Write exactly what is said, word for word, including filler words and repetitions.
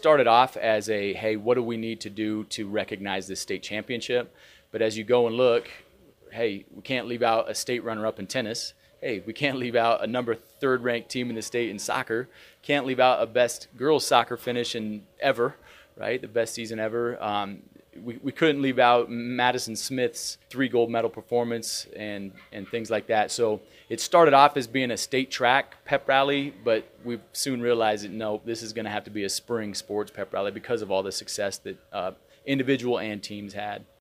started off as a, hey, what do we need to do to recognize this state championship? But as you go and look, hey, we can't leave out a state runner-up in tennis. Hey, we can't leave out a number third-ranked team in the state in soccer. Can't leave out a best girls soccer finish in ever, right? The best season ever. Um, we, we couldn't leave out Madison Smith's three gold medal performance and, and things like that. So it started off as being a state track pep rally, but we soon realized that, no, this is going to have to be a spring sports pep rally because of all the success that uh, individual and teams had.